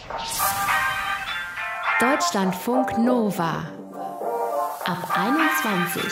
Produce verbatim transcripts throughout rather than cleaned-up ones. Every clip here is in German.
Deutschlandfunk Nova ab einundzwanzig.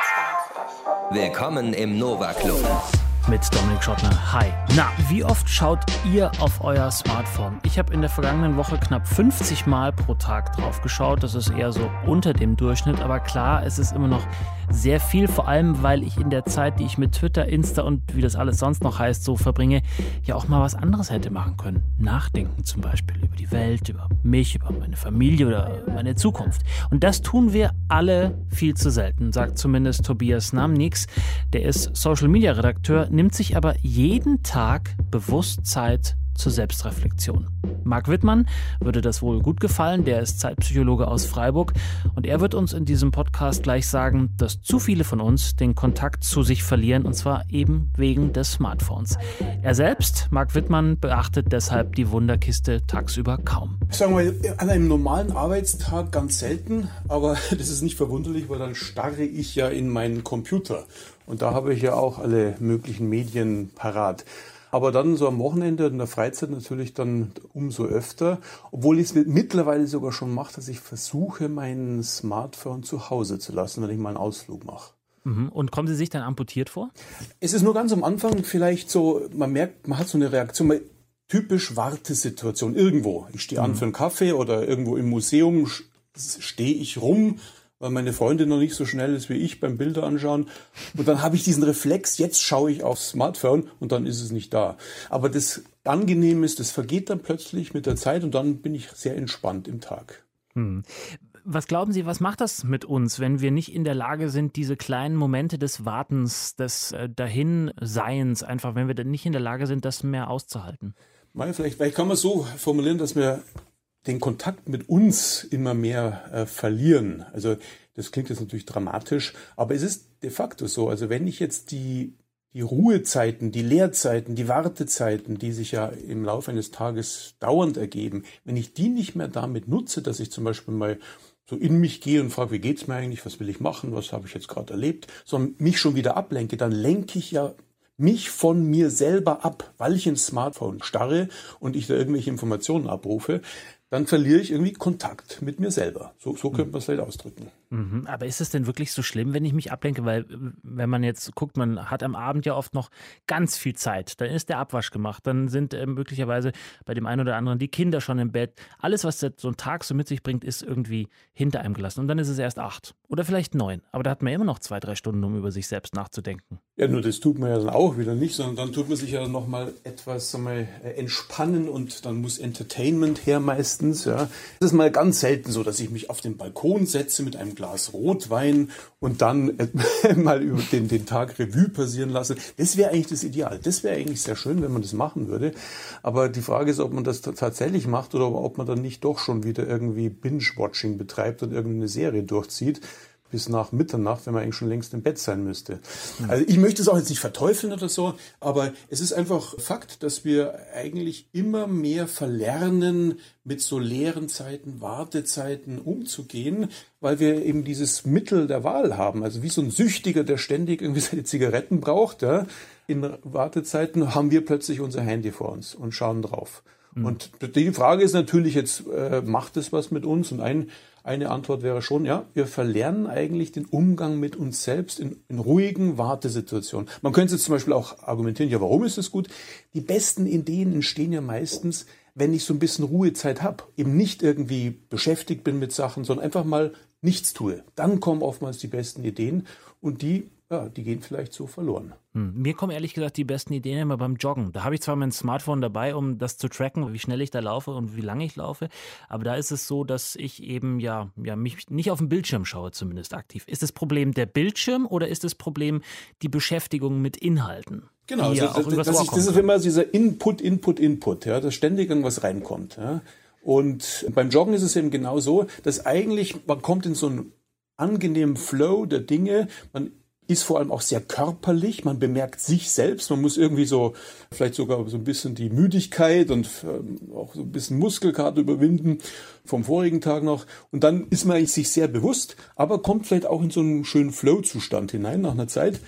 Willkommen im Nova Club. Mit Dominik Schottner. Hi. Na, wie oft schaut ihr auf euer Smartphone? Ich habe in der vergangenen Woche knapp fünfzig Mal pro Tag drauf geschaut. Das ist eher so unter dem Durchschnitt. Aber klar, es ist immer noch sehr viel. Vor allem, weil ich in der Zeit, die ich mit Twitter, Insta und wie das alles sonst noch heißt, so verbringe, ja auch mal was anderes hätte machen können. Nachdenken zum Beispiel über die Welt, über mich, über meine Familie oder meine Zukunft. Und das tun wir alle viel zu selten, sagt zumindest Tobias Namnix. Der ist Social-Media-Redakteur, nimmt sich aber jeden Tag bewusst Zeit zur Selbstreflexion. Marc Wittmann würde das wohl gut gefallen, der ist Zeitpsychologe aus Freiburg und er wird uns in diesem Podcast gleich sagen, dass zu viele von uns den Kontakt zu sich verlieren und zwar eben wegen des Smartphones. Er selbst, Marc Wittmann, beachtet deshalb die Wunderkiste tagsüber kaum. Sagen wir mal, an einem normalen Arbeitstag ganz selten, aber das ist nicht verwunderlich, weil dann starre ich ja in meinen Computer und da habe ich ja auch alle möglichen Medien parat. Aber dann so am Wochenende in der Freizeit natürlich dann umso öfter, obwohl ich es mittlerweile sogar schon mache, dass ich versuche, mein Smartphone zu Hause zu lassen, wenn ich mal einen Ausflug mache. Und kommen Sie sich dann amputiert vor? Es ist nur ganz am Anfang vielleicht so, man merkt, man hat so eine Reaktion, typisch Wartesituation irgendwo. Ich stehe an für einen Kaffee oder irgendwo im Museum stehe ich rum, weil meine Freundin noch nicht so schnell ist wie ich beim Bilder anschauen. Und dann habe ich diesen Reflex, jetzt schaue ich aufs Smartphone und dann ist es nicht da. Aber das Angenehme ist, das vergeht dann plötzlich mit der Zeit und dann bin ich sehr entspannt im Tag. Hm. Was glauben Sie, was macht das mit uns, wenn wir nicht in der Lage sind, diese kleinen Momente des Wartens, des äh, Dahinseins, einfach, wenn wir dann nicht in der Lage sind, das mehr auszuhalten? Mal vielleicht, vielleicht kann man so formulieren, dass wir den Kontakt mit uns immer mehr äh, verlieren. Also das klingt jetzt natürlich dramatisch, aber es ist de facto so. Also wenn ich jetzt die, die Ruhezeiten, die Leerzeiten, die Wartezeiten, die sich ja im Laufe eines Tages dauernd ergeben, wenn ich die nicht mehr damit nutze, dass ich zum Beispiel mal so in mich gehe und frage, wie geht's mir eigentlich, was will ich machen, was habe ich jetzt gerade erlebt, sondern mich schon wieder ablenke, dann lenke ich ja mich von mir selber ab, weil ich ins Smartphone starre und ich da irgendwelche Informationen abrufe, dann verliere ich irgendwie Kontakt mit mir selber. So, so könnte man es vielleicht ausdrücken. Mhm. Aber ist es denn wirklich so schlimm, wenn ich mich ablenke? Weil wenn man jetzt guckt, man hat am Abend ja oft noch ganz viel Zeit. Dann ist der Abwasch gemacht. Dann sind äh, möglicherweise bei dem einen oder anderen die Kinder schon im Bett. Alles, was so ein Tag so mit sich bringt, ist irgendwie hinter einem gelassen. Und dann ist es erst acht oder vielleicht neun. Aber da hat man immer noch zwei, drei Stunden, um über sich selbst nachzudenken. Ja, nur das tut man ja dann auch wieder nicht, sondern dann tut man sich ja noch mal etwas sag mal, entspannen und dann muss Entertainment her meistens. Ja. Das ist mal ganz selten so, dass ich mich auf den Balkon setze mit einem Glas Rotwein und dann mal über den, den Tag Revue passieren lasse. Das wäre eigentlich das Ideal. Das wäre eigentlich sehr schön, wenn man das machen würde. Aber die Frage ist, ob man das t- tatsächlich macht oder ob man dann nicht doch schon wieder irgendwie Binge-Watching betreibt und irgendeine Serie durchzieht. Bis nach Mitternacht, wenn man eigentlich schon längst im Bett sein müsste. Also ich möchte es auch jetzt nicht verteufeln oder so, aber es ist einfach Fakt, dass wir eigentlich immer mehr verlernen, mit so leeren Zeiten, Wartezeiten umzugehen, weil wir eben dieses Mittel der Wahl haben. Also wie so ein Süchtiger, der ständig irgendwie seine Zigaretten braucht, ja, in Wartezeiten haben wir plötzlich unser Handy vor uns und schauen drauf. Mhm. Und die Frage ist natürlich jetzt, äh, macht es was mit uns? Und ein Eine Antwort wäre schon, ja, wir verlernen eigentlich den Umgang mit uns selbst in, in ruhigen Wartesituationen. Man könnte jetzt zum Beispiel auch argumentieren, ja, warum ist das gut? Die besten Ideen entstehen ja meistens, wenn ich so ein bisschen Ruhezeit habe, eben nicht irgendwie beschäftigt bin mit Sachen, sondern einfach mal nichts tue. Dann kommen oftmals die besten Ideen und die, ja, die gehen vielleicht so verloren. Hm. Mir kommen ehrlich gesagt die besten Ideen immer beim Joggen. Da habe ich zwar mein Smartphone dabei, um das zu tracken, wie schnell ich da laufe und wie lange ich laufe, aber da ist es so, dass ich eben ja, ja mich nicht auf den Bildschirm schaue, zumindest aktiv. Ist das Problem der Bildschirm oder ist das Problem die Beschäftigung mit Inhalten? Genau, ja also, das, das, ich, das ist immer dieser Input, Input, Input, ja, dass ständig irgendwas reinkommt. Ja. Und beim Joggen ist es eben genau so, dass eigentlich, man kommt in so einen angenehmen Flow der Dinge, man ist vor allem auch sehr körperlich, man bemerkt sich selbst, man muss irgendwie so, vielleicht sogar so ein bisschen die Müdigkeit und ähm, auch so ein bisschen Muskelkater überwinden vom vorigen Tag noch und dann ist man eigentlich sich sehr bewusst, aber kommt vielleicht auch in so einen schönen Flow-Zustand hinein nach einer Zeit.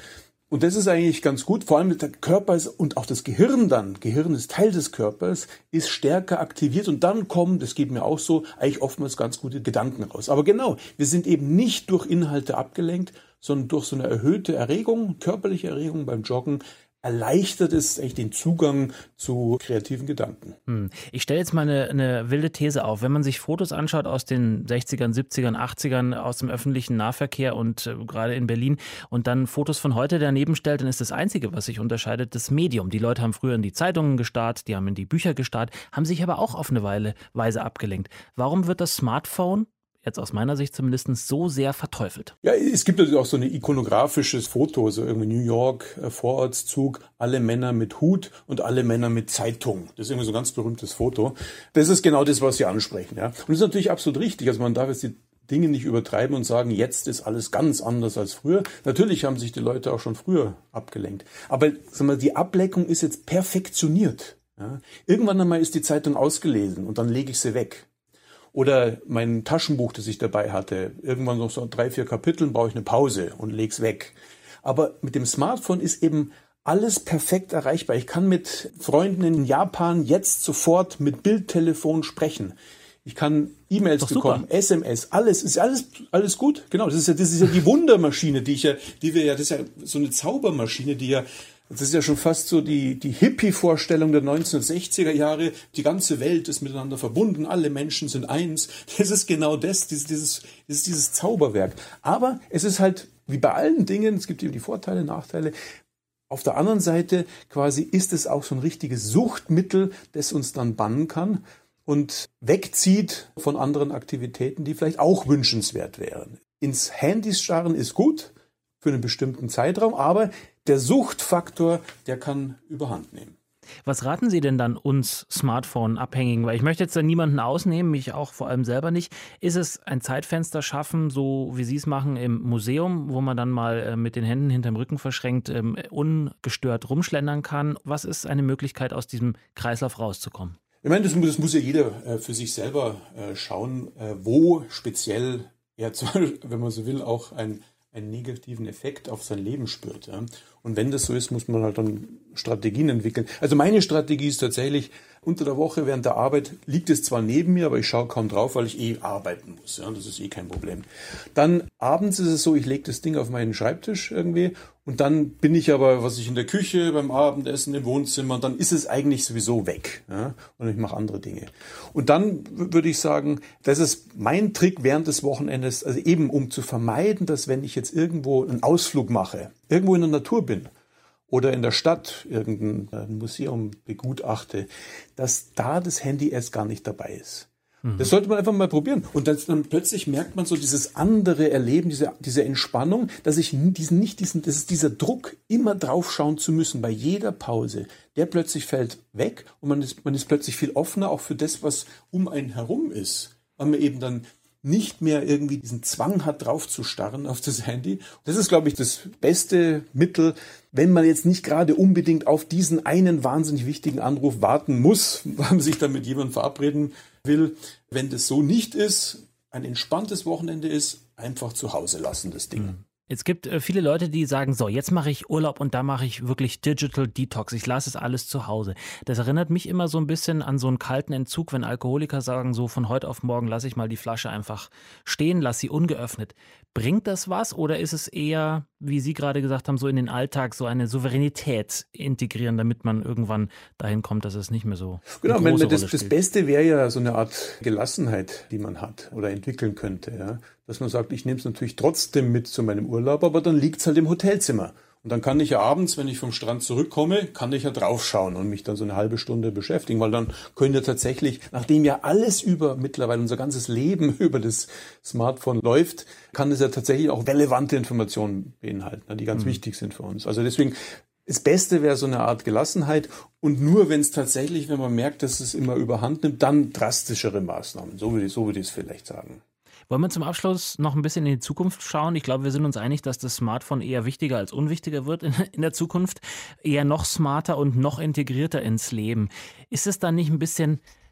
Und das ist eigentlich ganz gut, vor allem der Körper ist, und auch das Gehirn dann, Gehirn ist Teil des Körpers, ist stärker aktiviert und dann kommen, das geht mir auch so, eigentlich oftmals ganz gute Gedanken raus. Aber genau, wir sind eben nicht durch Inhalte abgelenkt, sondern durch so eine erhöhte Erregung, körperliche Erregung beim Joggen, erleichtert es eigentlich den Zugang zu kreativen Gedanken. Hm. Ich stelle jetzt mal eine, eine wilde These auf. Wenn man sich Fotos anschaut aus den sechzigern, siebzigern, achtzigern aus dem öffentlichen Nahverkehr und äh, gerade in Berlin und dann Fotos von heute daneben stellt, dann ist das Einzige, was sich unterscheidet, das Medium. Die Leute haben früher in die Zeitungen gestarrt, die haben in die Bücher gestarrt, haben sich aber auch auf eine Weile, Weise abgelenkt. Warum wird das Smartphone, jetzt aus meiner Sicht zumindest, so sehr verteufelt? Ja, es gibt natürlich auch so ein ikonografisches Foto, so irgendwie New York, äh, Vorortszug, alle Männer mit Hut und alle Männer mit Zeitung. Das ist irgendwie so ein ganz berühmtes Foto. Das ist genau das, was Sie ansprechen. Ja. Und das ist natürlich absolut richtig. Also man darf jetzt die Dinge nicht übertreiben und sagen, jetzt ist alles ganz anders als früher. Natürlich haben sich die Leute auch schon früher abgelenkt. Aber sagen wir, die Ablenkung ist jetzt perfektioniert. Ja. Irgendwann einmal ist die Zeitung ausgelesen und dann lege ich sie weg. Oder mein Taschenbuch, das ich dabei hatte, irgendwann noch so drei, vier Kapiteln, brauche ich eine Pause und leg's weg. Aber mit dem Smartphone ist eben alles perfekt erreichbar. Ich kann mit Freunden in Japan jetzt sofort mit Bildtelefon sprechen. Ich kann E-Mails bekommen, S M S, alles, ist alles, alles gut. Genau, das ist ja, das ist ja die Wundermaschine, die ich ja, die wir ja, das ist ja so eine Zaubermaschine, die ja, das ist ja schon fast so die, die Hippie-Vorstellung der neunzehnhundertsechziger Jahre. Die ganze Welt ist miteinander verbunden. Alle Menschen sind eins. Das ist genau das, dieses, dieses, das ist dieses Zauberwerk. Aber es ist halt, wie bei allen Dingen, es gibt eben die Vorteile, Nachteile. Auf der anderen Seite quasi ist es auch so ein richtiges Suchtmittel, das uns dann bannen kann und wegzieht von anderen Aktivitäten, die vielleicht auch wünschenswert wären. Ins Handys starren ist gut für einen bestimmten Zeitraum, aber der Suchtfaktor, der kann überhand nehmen. Was raten Sie denn dann uns Smartphone-Abhängigen? Weil ich möchte jetzt da niemanden ausnehmen, mich auch vor allem selber nicht. Ist es ein Zeitfenster schaffen, so wie Sie es machen im Museum, wo man dann mal mit den Händen hinterm Rücken verschränkt ähm, ungestört rumschlendern kann? Was ist eine Möglichkeit, aus diesem Kreislauf rauszukommen? Ich meine, das, das muss ja jeder äh, für sich selber äh, schauen, äh, wo speziell er, wenn man so will, auch ein einen negativen Effekt auf sein Leben spürt. Ja. Und wenn das so ist, muss man halt dann Strategien entwickeln. Also meine Strategie ist tatsächlich, unter der Woche während der Arbeit liegt es zwar neben mir, aber ich schaue kaum drauf, weil ich eh arbeiten muss. Ja. Das ist eh kein Problem. Dann abends ist es so, ich lege das Ding auf meinen Schreibtisch irgendwie und dann bin ich aber, was ich in der Küche, beim Abendessen, im Wohnzimmer, dann ist es eigentlich sowieso weg. Ja. Und ich mache andere Dinge. Und dann würde ich sagen, das ist mein Trick während des Wochenendes, also eben um zu vermeiden, dass wenn ich jetzt irgendwo einen Ausflug mache, irgendwo in der Natur bin oder in der Stadt irgendein Museum begutachte, dass da das Handy erst gar nicht dabei ist. Mhm. Das sollte man einfach mal probieren. Und dann, dann plötzlich merkt man so dieses andere Erleben, diese, diese Entspannung, dass ich diesen, nicht diesen, das ist dieser Druck, immer draufschauen zu müssen bei jeder Pause, der plötzlich fällt weg und man ist, man ist plötzlich viel offener auch für das, was um einen herum ist. Weil man eben dann nicht mehr irgendwie diesen Zwang hat, drauf zu starren auf das Handy. Das ist, glaube ich, das beste Mittel, wenn man jetzt nicht gerade unbedingt auf diesen einen wahnsinnig wichtigen Anruf warten muss, weil man sich dann mit jemandem verabreden will. Wenn das so nicht ist, ein entspanntes Wochenende ist, einfach zu Hause lassen, das Ding. Mhm. Es gibt äh, viele Leute, die sagen, so, jetzt mache ich Urlaub und da mache ich wirklich Digital Detox. Ich lasse es alles zu Hause. Das erinnert mich immer so ein bisschen an so einen kalten Entzug, wenn Alkoholiker sagen, so von heute auf morgen lasse ich mal die Flasche einfach stehen, lasse sie ungeöffnet. Bringt das was oder ist es eher, wie Sie gerade gesagt haben, so in den Alltag so eine Souveränität integrieren, damit man irgendwann dahin kommt, dass es nicht mehr so genau, eine große wenn das, Rolle das Beste wäre ja so eine Art Gelassenheit, die man hat oder entwickeln könnte. Ja? Dass man sagt, ich nehme es natürlich trotzdem mit zu meinem Urlaub, aber dann liegt es halt im Hotelzimmer. Und dann kann ich ja abends, wenn ich vom Strand zurückkomme, kann ich ja draufschauen und mich dann so eine halbe Stunde beschäftigen, weil dann können ja tatsächlich, nachdem ja alles über mittlerweile unser ganzes Leben über das Smartphone läuft, kann es ja tatsächlich auch relevante Informationen beinhalten, die ganz mhm. wichtig sind für uns. Also deswegen, das Beste wäre so eine Art Gelassenheit und nur wenn es tatsächlich, wenn man merkt, dass es immer überhand nimmt, dann drastischere Maßnahmen. So würde ich, so würde ich es vielleicht sagen. Wollen wir zum Abschluss noch ein bisschen in die Zukunft schauen? Ich glaube, wir sind uns einig, dass das Smartphone eher wichtiger als unwichtiger wird in, in der Zukunft. Eher noch smarter und noch integrierter ins Leben. Ist es dann nicht ein bisschen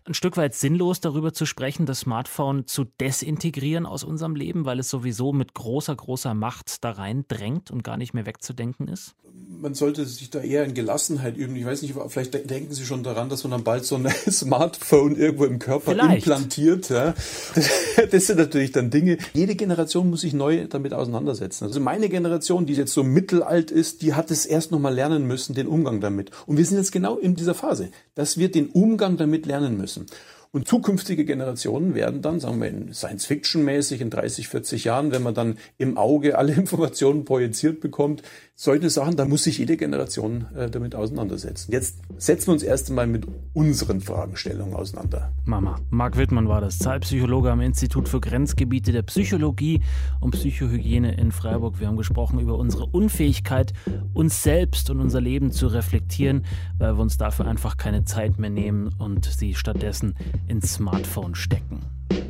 ein Stück weit sinnlos, darüber zu sprechen, das Smartphone zu desintegrieren aus unserem Leben, weil es sowieso mit großer, großer Macht da rein drängt und gar nicht mehr wegzudenken ist? Man sollte sich da eher in Gelassenheit üben. Ich weiß nicht, vielleicht denken Sie schon daran, dass man dann bald so ein Smartphone irgendwo im Körper vielleicht implantiert. Ja. Das sind natürlich dann Dinge. Jede Generation muss sich neu damit auseinandersetzen. Also meine Generation, die jetzt so mittelalt ist, die hat es erst noch mal lernen müssen, den Umgang damit. Und wir sind jetzt genau in dieser Phase, dass wir den Umgang damit lernen müssen. Und zukünftige Generationen werden dann, sagen wir in Science-Fiction-mäßig, in dreißig, vierzig Jahren, wenn man dann im Auge alle Informationen projiziert bekommt, solche Sachen, da muss sich jede Generation äh, damit auseinandersetzen. Jetzt setzen wir uns erst einmal mit unseren Fragestellungen auseinander. Mama. Marc Wittmann war das, Zahlpsychologe am Institut für Grenzgebiete der Psychologie und Psychohygiene in Freiburg. Wir haben gesprochen über unsere Unfähigkeit, uns selbst und unser Leben zu reflektieren, weil wir uns dafür einfach keine Zeit mehr nehmen und sie stattdessen ins Smartphone stecken.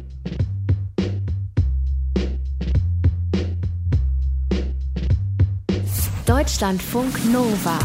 Deutschlandfunk Nova.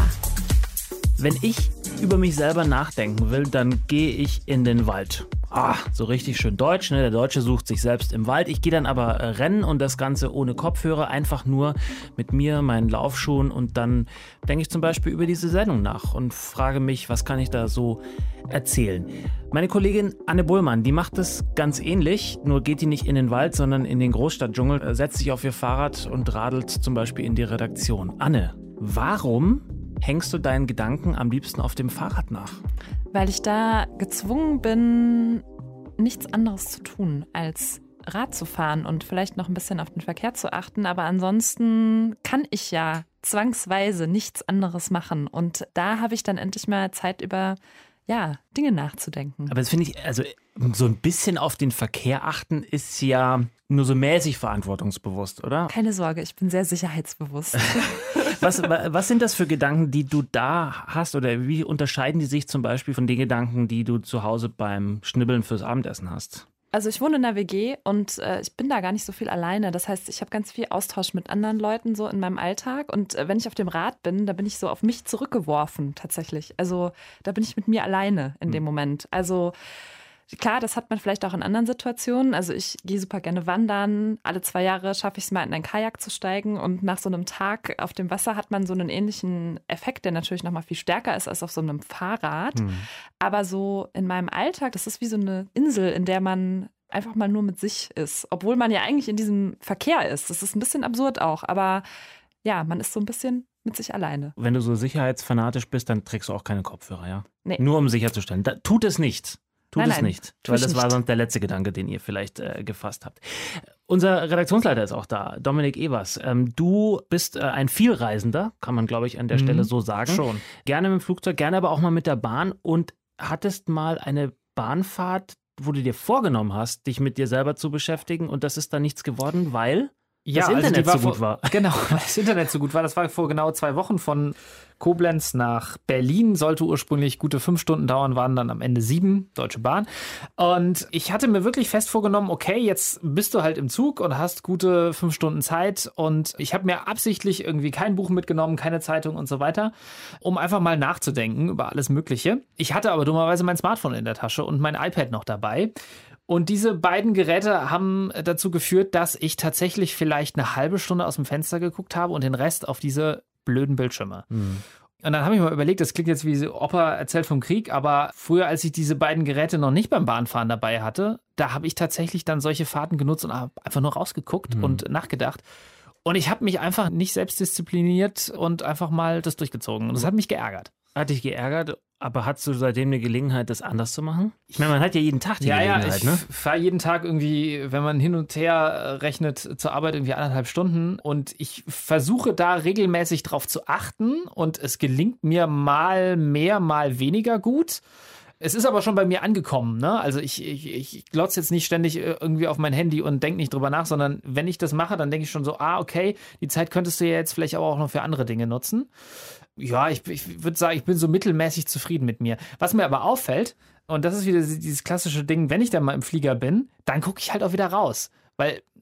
Wenn ich über mich selber nachdenken will, dann gehe ich in den Wald. Ah, so richtig schön deutsch, ne? Der Deutsche sucht sich selbst im Wald. Ich gehe dann aber äh, rennen und das Ganze ohne Kopfhörer, einfach nur mit mir, meinen Laufschuhen, und dann denke ich zum Beispiel über diese Sendung nach und frage mich, was kann ich da so erzählen. Meine Kollegin Anne Bullmann, die macht das ganz ähnlich, nur geht die nicht in den Wald, sondern in den Großstadtdschungel, äh, setzt sich auf ihr Fahrrad und radelt zum Beispiel in die Redaktion. Anne, warum hängst du deinen Gedanken am liebsten auf dem Fahrrad nach? Weil ich da gezwungen bin, nichts anderes zu tun, als Rad zu fahren und vielleicht noch ein bisschen auf den Verkehr zu achten. Aber ansonsten kann ich ja zwangsweise nichts anderes machen. Und da habe ich dann endlich mal Zeit, über ja, Dinge nachzudenken. Aber das finde ich, also so ein bisschen auf den Verkehr achten ist ja nur so mäßig verantwortungsbewusst, oder? Keine Sorge, ich bin sehr sicherheitsbewusst. Was, was sind das für Gedanken, die du da hast, oder wie unterscheiden die sich zum Beispiel von den Gedanken, die du zu Hause beim Schnibbeln fürs Abendessen hast? Also ich wohne in einer W G und äh, ich bin da gar nicht so viel alleine. Das heißt, ich habe ganz viel Austausch mit anderen Leuten so in meinem Alltag. Und äh, wenn ich auf dem Rad bin, da bin ich so auf mich zurückgeworfen tatsächlich. Also da bin ich mit mir alleine in dem Moment. Also klar, das hat man vielleicht auch in anderen Situationen. Also ich gehe super gerne wandern. Alle zwei Jahre schaffe ich es mal, in ein Kajak zu steigen. Und nach so einem Tag auf dem Wasser hat man so einen ähnlichen Effekt, der natürlich noch mal viel stärker ist als auf so einem Fahrrad. Hm. Aber so in meinem Alltag, das ist wie so eine Insel, in der man einfach mal nur mit sich ist. Obwohl man ja eigentlich in diesem Verkehr ist. Das ist ein bisschen absurd auch. Aber ja, man ist so ein bisschen mit sich alleine. Wenn du so sicherheitsfanatisch bist, dann trägst du auch keine Kopfhörer, ja? Nee. Nur um sicherzustellen. Da, tut es nicht. Tut nein, es nein, nicht, weil das nicht. war sonst der letzte Gedanke, den ihr vielleicht äh, gefasst habt. Unser Redaktionsleiter ist auch da, Dominik Evers. Ähm, du bist äh, ein Vielreisender, kann man, glaube ich, an der mhm, Stelle so sagen. Schon. Gerne mit dem Flugzeug, gerne aber auch mal mit der Bahn, und hattest mal eine Bahnfahrt, wo du dir vorgenommen hast, dich mit dir selber zu beschäftigen, und das ist dann nichts geworden, weil ja, das Internet also so gut war. Genau, weil das Internet so gut war. Das war vor genau zwei Wochen von Koblenz nach Berlin. Sollte ursprünglich gute fünf Stunden dauern, waren dann am Ende sieben, Deutsche Bahn. Und ich hatte mir wirklich fest vorgenommen, okay, jetzt bist du halt im Zug und hast gute fünf Stunden Zeit. Und ich habe mir absichtlich irgendwie kein Buch mitgenommen, keine Zeitung und so weiter, um einfach mal nachzudenken über alles Mögliche. Ich hatte aber dummerweise mein Smartphone in der Tasche und mein iPad noch dabei. Und diese beiden Geräte haben dazu geführt, dass ich tatsächlich vielleicht eine halbe Stunde aus dem Fenster geguckt habe und den Rest auf diese blöden Bildschirme. Mhm. Und dann habe ich mal überlegt, das klingt jetzt wie Opa erzählt vom Krieg, aber früher, als ich diese beiden Geräte noch nicht beim Bahnfahren dabei hatte, da habe ich tatsächlich dann solche Fahrten genutzt und habe einfach nur rausgeguckt mhm. und nachgedacht. Und ich habe mich einfach nicht selbst diszipliniert und einfach mal das durchgezogen. Und das hat mich geärgert. Hat dich geärgert, aber hast du seitdem eine Gelegenheit, das anders zu machen? Ich meine, man hat ja jeden Tag die ja, Gelegenheit, ja, ich ne? fahre jeden Tag irgendwie, wenn man hin und her rechnet, zur Arbeit irgendwie anderthalb Stunden. Und ich versuche da regelmäßig drauf zu achten. Und es gelingt mir mal mehr, mal weniger gut. Es ist aber schon bei mir angekommen, ne? Also ich, ich, ich glotze jetzt nicht ständig irgendwie auf mein Handy und denke nicht drüber nach, sondern wenn ich das mache, dann denke ich schon so, ah, okay, die Zeit könntest du ja jetzt vielleicht aber auch noch für andere Dinge nutzen. Ja, ich, ich würde sagen, ich bin so mittelmäßig zufrieden mit mir. Was mir aber auffällt, und das ist wieder dieses klassische Ding, wenn ich dann mal im Flieger bin, dann gucke ich halt auch wieder raus. Weil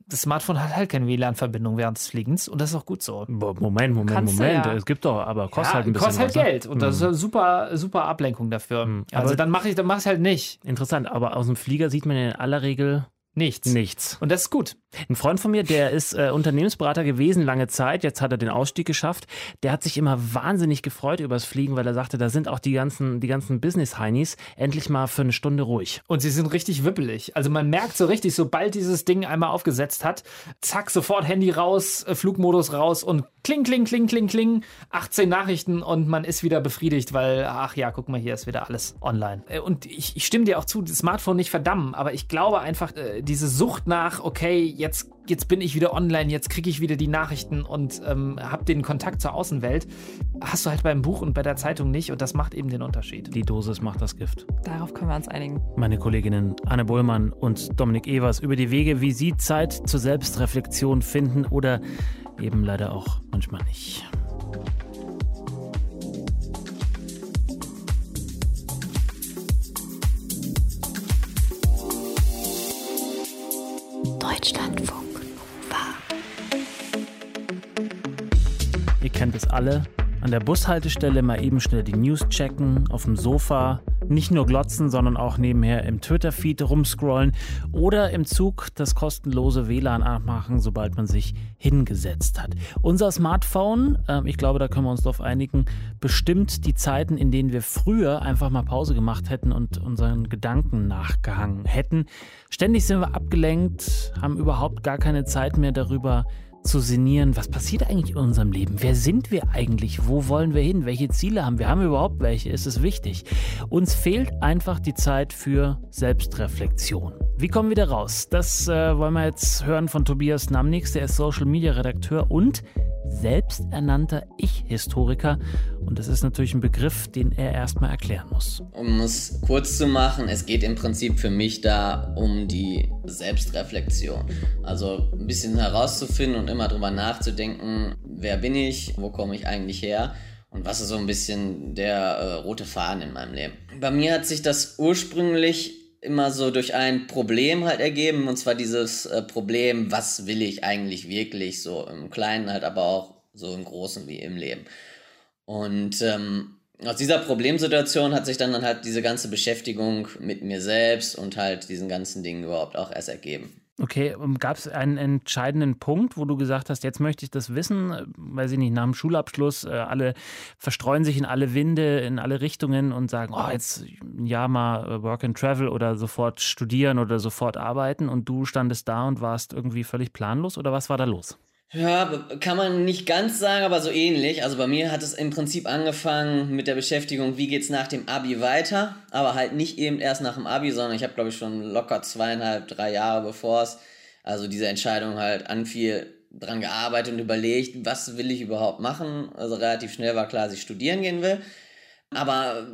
das Smartphone hat halt keine W L A N-Verbindung während des Fliegens und das ist auch gut so. Moment, Moment, Kannst Moment. ja. Es gibt doch, aber kostet Ja, halt ein bisschen kostet halt was, ne? Geld und das ist eine super, super Ablenkung dafür. Mhm. Also Aber- dann mache ich, dann mach ich halt nicht. Interessant, aber aus dem Flieger sieht man ja in aller Regel Nichts. nichts. Und das ist gut. Ein Freund von mir, der ist äh, Unternehmensberater gewesen lange Zeit, jetzt hat er den Ausstieg geschafft, der hat sich immer wahnsinnig gefreut übers Fliegen, weil er sagte, da sind auch die ganzen, die ganzen Business-Heinis endlich mal für eine Stunde ruhig. Und sie sind richtig wippelig. Also man merkt so richtig, sobald dieses Ding einmal aufgesetzt hat, zack, sofort Handy raus, äh, Flugmodus raus und kling, kling, kling, kling, kling, achtzehn Nachrichten und man ist wieder befriedigt, weil, ach ja, guck mal, hier ist wieder alles online. Äh, Und ich, ich stimme dir auch zu, das Smartphone nicht verdammen, aber ich glaube einfach, äh, diese Sucht nach, okay, jetzt, jetzt bin ich wieder online, jetzt kriege ich wieder die Nachrichten und ähm, habe den Kontakt zur Außenwelt, hast du halt beim Buch und bei der Zeitung nicht und das macht eben den Unterschied. Die Dosis macht das Gift. Darauf können wir uns einigen. Meine Kolleginnen Anne Bollmann und Dominik Evers über die Wege, wie sie Zeit zur Selbstreflexion finden oder eben leider auch manchmal nicht. Deutschlandfunk Nova. Ihr kennt es alle. An der Bushaltestelle mal eben schnell die News checken, auf dem Sofa, nicht nur glotzen, sondern auch nebenher im Twitter-Feed rumscrollen oder im Zug das kostenlose W L A N anmachen, sobald man sich hingesetzt hat. Unser Smartphone, äh, ich glaube, da können wir uns darauf einigen, bestimmt die Zeiten, in denen wir früher einfach mal Pause gemacht hätten und unseren Gedanken nachgehangen hätten. Ständig sind wir abgelenkt, haben überhaupt gar keine Zeit mehr darüber zu sinnieren, was passiert eigentlich in unserem Leben? Wer sind wir eigentlich? Wo wollen wir hin? Welche Ziele haben wir? Haben wir überhaupt welche? Ist es wichtig? Uns fehlt einfach die Zeit für Selbstreflexion. Wie kommen wir da raus? Das äh, wollen wir jetzt hören von Tobias Namnix, der ist Social-Media-Redakteur und selbsternannter Ich-Historiker. Und das ist natürlich ein Begriff, den er erstmal erklären muss. Um es kurz zu machen, es geht im Prinzip für mich da um die Selbstreflexion. Also ein bisschen herauszufinden und immer drüber nachzudenken, wer bin ich, wo komme ich eigentlich her und was ist so ein bisschen der äh, rote Faden in meinem Leben. Bei mir hat sich das ursprünglich immer so durch ein Problem halt ergeben, und zwar dieses äh, Problem, was will ich eigentlich wirklich, so im Kleinen halt, aber auch so im Großen wie im Leben. Und ähm, aus dieser Problemsituation hat sich dann, dann halt diese ganze Beschäftigung mit mir selbst und halt diesen ganzen Dingen überhaupt auch erst ergeben. Okay, gab es einen entscheidenden Punkt, wo du gesagt hast, jetzt möchte ich das wissen, weiß ich nicht, nach dem Schulabschluss, äh, alle verstreuen sich in alle Winde, in alle Richtungen und sagen, oh, jetzt ein Jahr mal Work and Travel oder sofort studieren oder sofort arbeiten und du standest da und warst irgendwie völlig planlos oder was war da los? Ja, kann man nicht ganz sagen, aber so ähnlich. Also bei mir hat es im Prinzip angefangen mit der Beschäftigung, wie geht's nach dem Abi weiter, aber halt nicht eben erst nach dem Abi, sondern ich habe, glaube ich, schon locker zweieinhalb, drei Jahre bevor es, also diese Entscheidung halt anfiel, dran gearbeitet und überlegt, was will ich überhaupt machen. Also relativ schnell war klar, dass ich studieren gehen will, aber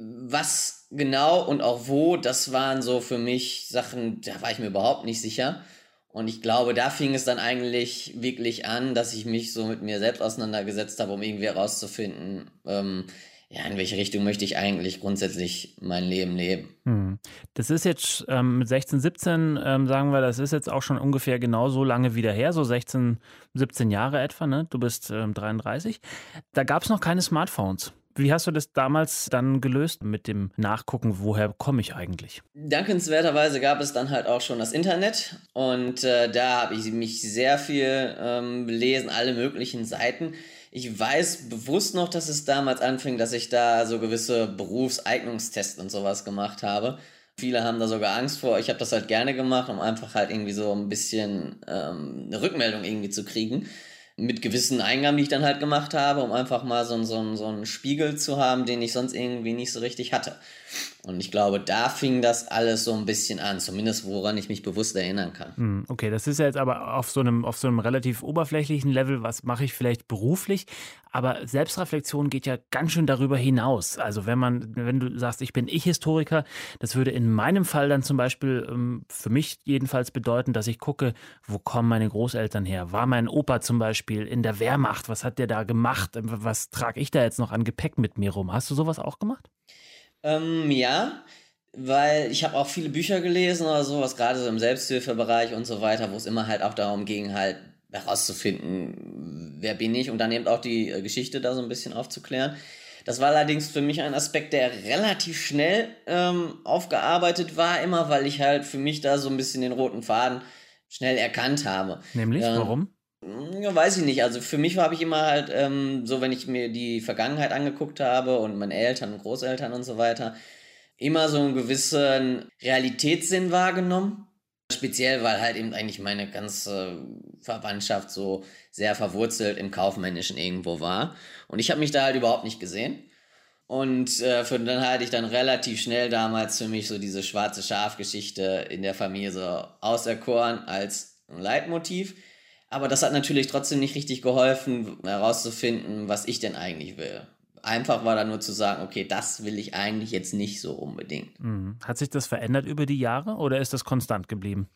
was genau und auch wo, das waren so für mich Sachen, da war ich mir überhaupt nicht sicher. Und ich glaube, da fing es dann eigentlich wirklich an, dass ich mich so mit mir selbst auseinandergesetzt habe, um irgendwie herauszufinden, ähm, ja, in welche Richtung möchte ich eigentlich grundsätzlich mein Leben leben. Hm. Das ist jetzt ähm, mit sechzehn, siebzehn, ähm, sagen wir, das ist jetzt auch schon ungefähr genauso lange wieder her, so sechzehn, siebzehn Jahre etwa, ne? Du bist ähm, dreiunddreißig. Da gab es noch keine Smartphones. Wie hast du das damals dann gelöst mit dem Nachgucken, woher komme ich eigentlich? Dankenswerterweise gab es dann halt auch schon das Internet und äh, da habe ich mich sehr viel ähm, belesen, alle möglichen Seiten. Ich weiß bewusst noch, dass es damals anfing, dass ich da so gewisse Berufseignungstests und sowas gemacht habe. Viele haben da sogar Angst vor. Ich habe das halt gerne gemacht, um einfach halt irgendwie so ein bisschen ähm, eine Rückmeldung irgendwie zu kriegen. Mit gewissen Eingaben, die ich dann halt gemacht habe, um einfach mal so, so, so einen Spiegel zu haben, den ich sonst irgendwie nicht so richtig hatte. Und ich glaube, da fing das alles so ein bisschen an, zumindest woran ich mich bewusst erinnern kann. Okay, das ist ja jetzt aber auf so einem, auf so einem relativ oberflächlichen Level, was mache ich vielleicht beruflich, aber Selbstreflexion geht ja ganz schön darüber hinaus. Also wenn man, wenn du sagst, ich bin Ich-Historiker, das würde in meinem Fall dann zum Beispiel für mich jedenfalls bedeuten, dass ich gucke, wo kommen meine Großeltern her? War mein Opa zum Beispiel in der Wehrmacht? Was hat der da gemacht? Was trage ich da jetzt noch an Gepäck mit mir rum? Hast du sowas auch gemacht? Ähm, ja, weil ich habe auch viele Bücher gelesen oder sowas, gerade so im Selbsthilfebereich und so weiter, wo es immer halt auch darum ging, halt herauszufinden, wer bin ich und dann eben auch die Geschichte da so ein bisschen aufzuklären. Das war allerdings für mich ein Aspekt, der relativ schnell ähm, aufgearbeitet war, immer weil ich halt für mich da so ein bisschen den roten Faden schnell erkannt habe. Nämlich, ähm, warum? Ja, weiß ich nicht. Also für mich habe ich immer halt, ähm, so wenn ich mir die Vergangenheit angeguckt habe und meine Eltern und Großeltern und so weiter, immer so einen gewissen Realitätssinn wahrgenommen. Speziell, weil halt eben eigentlich meine ganze Verwandtschaft so sehr verwurzelt im Kaufmännischen irgendwo war. Und ich habe mich da halt überhaupt nicht gesehen. Und äh, für dann hatte ich dann relativ schnell damals für mich so diese schwarze Schafgeschichte in der Familie so auserkoren als Leitmotiv. Aber das hat natürlich trotzdem nicht richtig geholfen, herauszufinden, was ich denn eigentlich will. Einfach war da nur zu sagen, okay, das will ich eigentlich jetzt nicht so unbedingt. Mhm. Hat sich das verändert über die Jahre oder ist das konstant geblieben?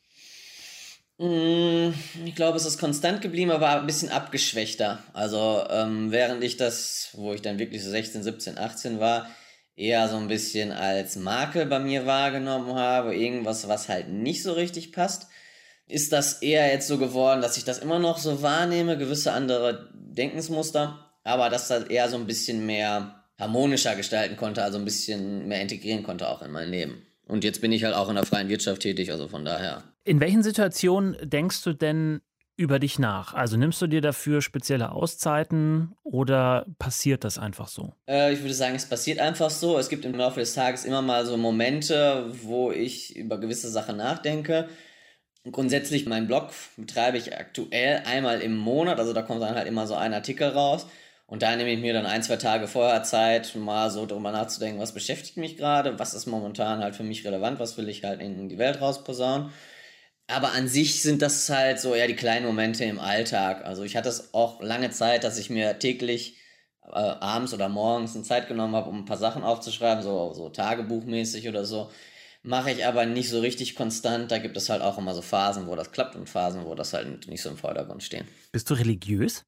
Ich glaube, es ist konstant geblieben, aber ein bisschen abgeschwächter. Also ähm, während ich das, wo ich dann wirklich so sechzehn, siebzehn, achtzehn war, eher so ein bisschen als Makel bei mir wahrgenommen habe, irgendwas, was halt nicht so richtig passt, ist das eher jetzt so geworden, dass ich das immer noch so wahrnehme, gewisse andere Denkensmuster, aber das halt eher so ein bisschen mehr harmonischer gestalten konnte, also ein bisschen mehr integrieren konnte auch in mein Leben. Und jetzt bin ich halt auch in der freien Wirtschaft tätig, also von daher. In welchen Situationen denkst du denn über dich nach? Also nimmst du dir dafür spezielle Auszeiten oder passiert das einfach so? Äh, ich würde sagen, es passiert einfach so. Es gibt im Laufe des Tages immer mal so Momente, wo ich über gewisse Sachen nachdenke. Grundsätzlich, meinen Blog betreibe ich aktuell einmal im Monat, also da kommt dann halt immer so ein Artikel raus. Und da nehme ich mir dann ein, zwei Tage vorher Zeit, mal so drüber nachzudenken, was beschäftigt mich gerade, was ist momentan halt für mich relevant, was will ich halt in die Welt rausposaunen. Aber an sich sind das halt so eher die kleinen Momente im Alltag. Also ich hatte es auch lange Zeit, dass ich mir täglich äh, abends oder morgens eine Zeit genommen habe, um ein paar Sachen aufzuschreiben, so, so tagebuchmäßig oder so. Mache ich aber nicht so richtig konstant. Da gibt es halt auch immer so Phasen, wo das klappt und Phasen, wo das halt nicht so im Vordergrund stehen. Bist du religiös?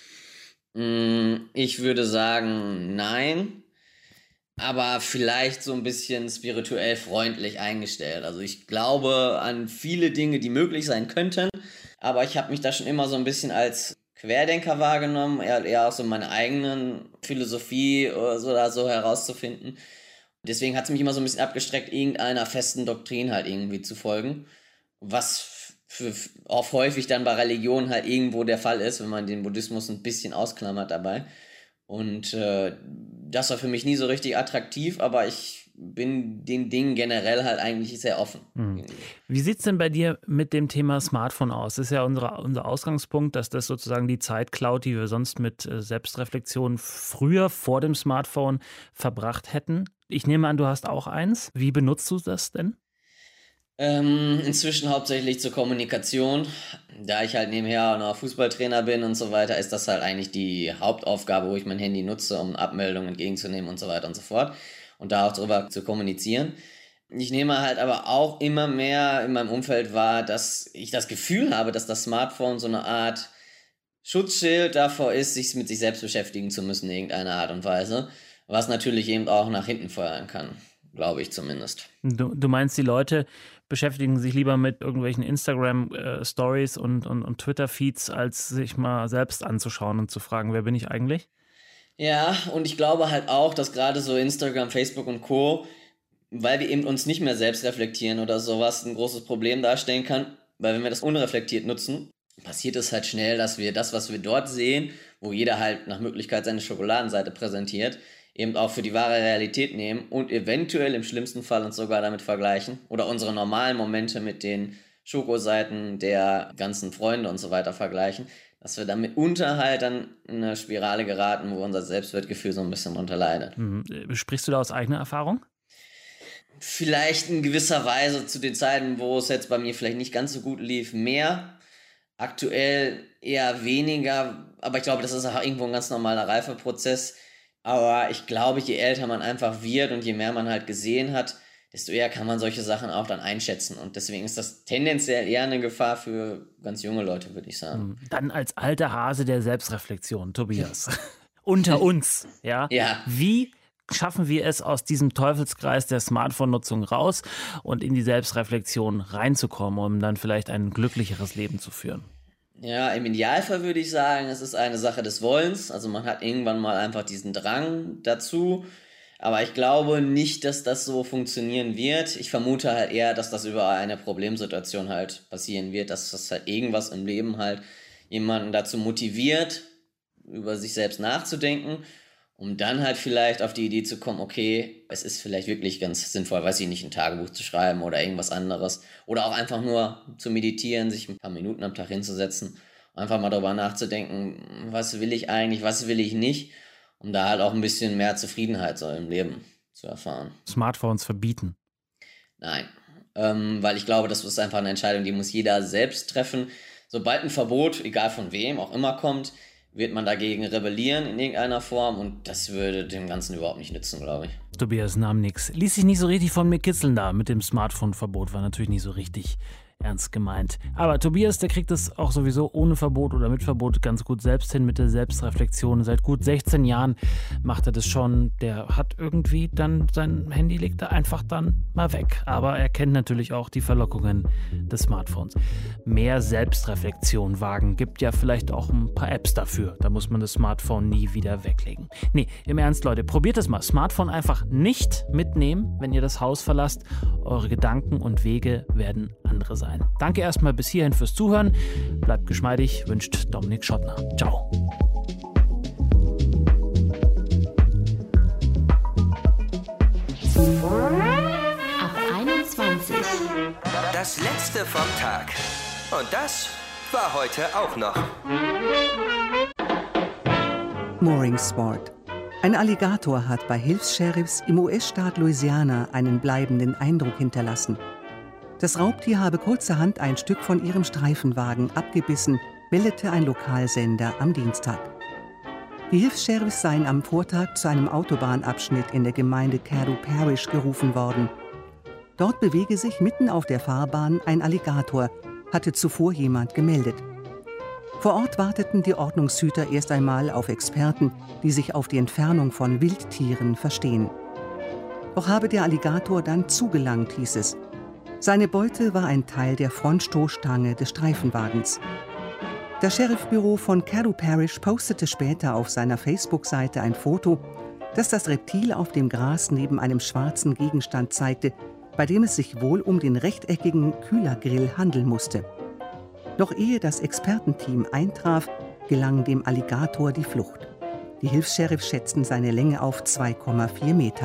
Ich würde sagen, nein, aber vielleicht so ein bisschen spirituell freundlich eingestellt. Also ich glaube an viele Dinge, die möglich sein könnten, aber ich habe mich da schon immer so ein bisschen als Querdenker wahrgenommen, eher, eher auch so meine eigenen Philosophie oder so, da so herauszufinden. Deswegen hat es mich immer so ein bisschen abgestreckt, irgendeiner festen Doktrin halt irgendwie zu folgen, was Für, auch häufig dann bei Religion halt irgendwo der Fall ist, wenn man den Buddhismus ein bisschen ausklammert dabei. Und äh, das war für mich nie so richtig attraktiv, aber ich bin den Dingen generell halt eigentlich sehr offen. Hm. Wie sieht es denn bei dir mit dem Thema Smartphone aus? Das ist ja unsere, unser Ausgangspunkt, dass das sozusagen die Zeit klaut, die wir sonst mit Selbstreflexion früher vor dem Smartphone verbracht hätten. Ich nehme an, du hast auch eins. Wie benutzt du das denn? Ähm, inzwischen hauptsächlich zur Kommunikation. Da ich halt nebenher auch noch Fußballtrainer bin und so weiter, ist das halt eigentlich die Hauptaufgabe, wo ich mein Handy nutze, um Abmeldungen entgegenzunehmen und so weiter und so fort. Und da auch darüber zu kommunizieren. Ich nehme halt aber auch immer mehr in meinem Umfeld wahr, dass ich das Gefühl habe, dass das Smartphone so eine Art Schutzschild davor ist, sich mit sich selbst beschäftigen zu müssen in irgendeiner Art und Weise. Was natürlich eben auch nach hinten feuern kann. Glaube ich zumindest. Du, du meinst, die Leute beschäftigen sich lieber mit irgendwelchen Instagram-Stories äh, und, und, und Twitter-Feeds, als sich mal selbst anzuschauen und zu fragen, wer bin ich eigentlich? Ja, und ich glaube halt auch, dass gerade so Instagram, Facebook und Co., weil wir eben uns nicht mehr selbst reflektieren oder sowas, ein großes Problem darstellen kann, weil wenn wir das unreflektiert nutzen, passiert es halt schnell, dass wir das, was wir dort sehen, wo jeder halt nach Möglichkeit seine Schokoladenseite präsentiert, eben auch für die wahre Realität nehmen und eventuell im schlimmsten Fall uns sogar damit vergleichen oder unsere normalen Momente mit den Schokoseiten der ganzen Freunde und so weiter vergleichen, dass wir dann mitunter halt dann in eine Spirale geraten, wo unser Selbstwertgefühl so ein bisschen drunter leidet. Mhm. Sprichst du da aus eigener Erfahrung? Vielleicht in gewisser Weise zu den Zeiten, wo es jetzt bei mir vielleicht nicht ganz so gut lief, mehr. Aktuell eher weniger, aber ich glaube, das ist auch irgendwo ein ganz normaler Reifeprozess. Aber ich glaube, je älter man einfach wird und je mehr man halt gesehen hat, desto eher kann man solche Sachen auch dann einschätzen. Und deswegen ist das tendenziell eher eine Gefahr für ganz junge Leute, würde ich sagen. Dann als alter Hase der Selbstreflexion, Tobias. Unter uns, ja? Ja. Wie schaffen wir es aus diesem Teufelskreis der Smartphone-Nutzung raus und in die Selbstreflexion reinzukommen, um dann vielleicht ein glücklicheres Leben zu führen? Ja, im Idealfall würde ich sagen, es ist eine Sache des Wollens. Also man hat irgendwann mal einfach diesen Drang dazu. Aber ich glaube nicht, dass das so funktionieren wird. Ich vermute halt eher, dass das über eine Problemsituation halt passieren wird, dass das halt irgendwas im Leben halt jemanden dazu motiviert, über sich selbst nachzudenken, um dann halt vielleicht auf die Idee zu kommen, okay, es ist vielleicht wirklich ganz sinnvoll, weiß ich nicht, ein Tagebuch zu schreiben oder irgendwas anderes. Oder auch einfach nur zu meditieren, sich ein paar Minuten am Tag hinzusetzen, einfach mal darüber nachzudenken, was will ich eigentlich, was will ich nicht, um da halt auch ein bisschen mehr Zufriedenheit so im Leben zu erfahren. Smartphones verbieten? Nein, ähm, weil ich glaube, das ist einfach eine Entscheidung, die muss jeder selbst treffen. Sobald ein Verbot, egal von wem auch immer kommt, wird man dagegen rebellieren in irgendeiner Form und das würde dem Ganzen überhaupt nicht nützen, glaube ich. Tobias nahm nix. Ließ sich nicht so richtig von mir kitzeln da mit dem Smartphone-Verbot, war natürlich nicht so richtig ernst gemeint. Aber Tobias, der kriegt es auch sowieso ohne Verbot oder mit Verbot ganz gut selbst hin mit der Selbstreflexion. Seit gut sechzehn Jahren macht er das schon. Der hat irgendwie dann sein Handy, legt er einfach dann mal weg. Aber er kennt natürlich auch die Verlockungen des Smartphones. Mehr Selbstreflexion wagen, gibt ja vielleicht auch ein paar Apps dafür. Da muss man das Smartphone nie wieder weglegen. Nee, im Ernst, Leute, probiert es mal. Smartphone einfach nicht mitnehmen, wenn ihr das Haus verlasst. Eure Gedanken und Wege werden andere sein. Danke erstmal bis hierhin fürs Zuhören. Bleibt geschmeidig, wünscht Dominik Schottner. Ciao. Ab einundzwanzig. Das letzte vom Tag. Und das war heute auch noch. Mooring Sport. Ein Alligator hat bei Hilfs-Sheriffs im U S-Staat Louisiana einen bleibenden Eindruck hinterlassen. Das Raubtier habe kurzerhand ein Stück von ihrem Streifenwagen abgebissen, meldete ein Lokalsender am Dienstag. Die Hilfs-Sheriffs seien am Vortag zu einem Autobahnabschnitt in der Gemeinde Caddo Parish gerufen worden. Dort bewege sich mitten auf der Fahrbahn ein Alligator, hatte zuvor jemand gemeldet. Vor Ort warteten die Ordnungshüter erst einmal auf Experten, die sich auf die Entfernung von Wildtieren verstehen. Doch habe der Alligator dann zugelangt, hieß es. Seine Beute war ein Teil der Frontstoßstange des Streifenwagens. Das Sheriffbüro von Caddo Parish postete später auf seiner Facebook-Seite ein Foto, das das Reptil auf dem Gras neben einem schwarzen Gegenstand zeigte, bei dem es sich wohl um den rechteckigen Kühlergrill handeln musste. Noch ehe das Expertenteam eintraf, gelang dem Alligator die Flucht. Die Hilfs-Sheriffs schätzten seine Länge auf zwei Komma vier Meter.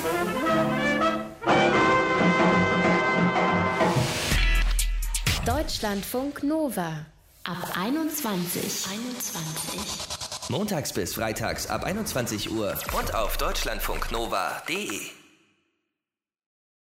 Deutschlandfunk Nova. Ab einundzwanzig. einundzwanzig. Montags bis freitags ab einundzwanzig Uhr und auf deutschlandfunknova punkt de.